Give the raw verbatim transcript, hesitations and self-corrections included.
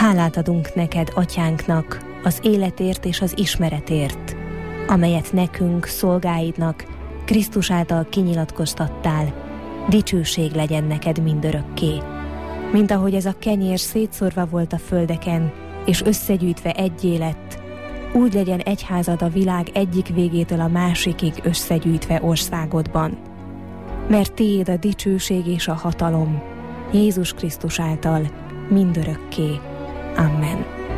Hálát adunk neked, Atyánknak, az életért és az ismeretért, amelyet nekünk, szolgáidnak, Krisztus által kinyilatkoztattál. Dicsőség legyen neked mindörökké. Mint ahogy ez a kenyér szétszórva volt a földeken, és összegyűjtve egyé lett, úgy legyen egyházad a világ egyik végétől a másikig összegyűjtve országodban. Mert tiéd a dicsőség és a hatalom, Jézus Krisztus által mindörökké. Amen.